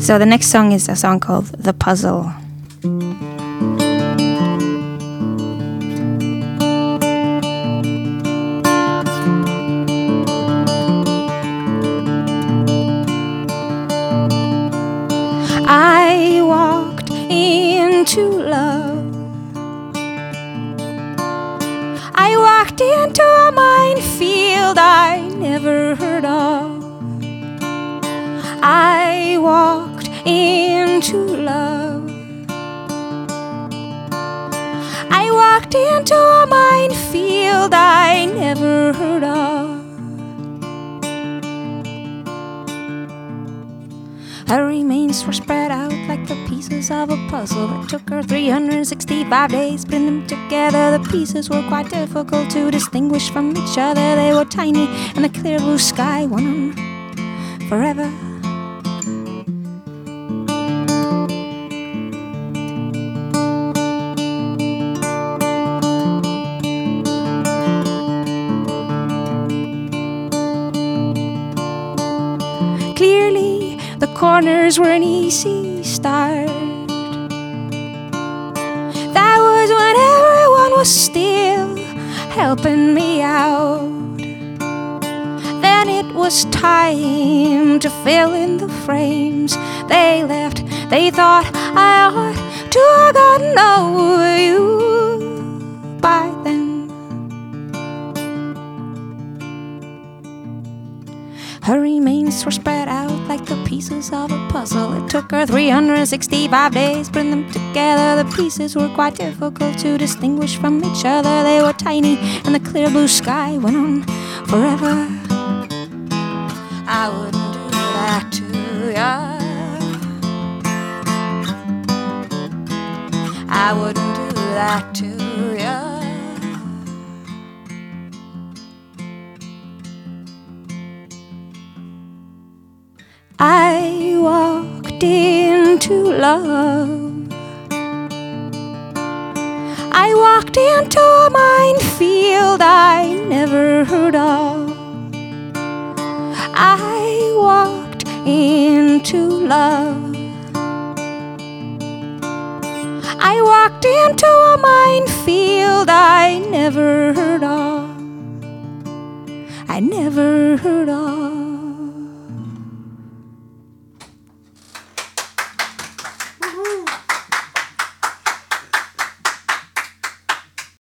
So the next song is a song called The Puzzle. I walked into love. I walked into a minefield I never heard of. I walked into love. I walked into a minefield I never heard of. Her remains were spread out like the pieces of a puzzle. It took her 365 days putting them together. The pieces were quite difficult to distinguish from each other. They were tiny, and the clear blue sky went on forever. Clearly, the corners were an easy start. That was when everyone was still helping me out. Then it was time to fill in the frames. They left, they thought I ought to have gotten over you by then. Her remains were spread out like the pieces of a puzzle. It took her 365 days putting them together. The pieces were quite difficult to distinguish from each other. They were tiny, and the clear blue sky went on forever. I wouldn't do that to ya. I wouldn't do that to ya. I walked into love. I walked into a minefield I never heard of. I walked into love. I walked into a minefield I never heard of. I never heard of.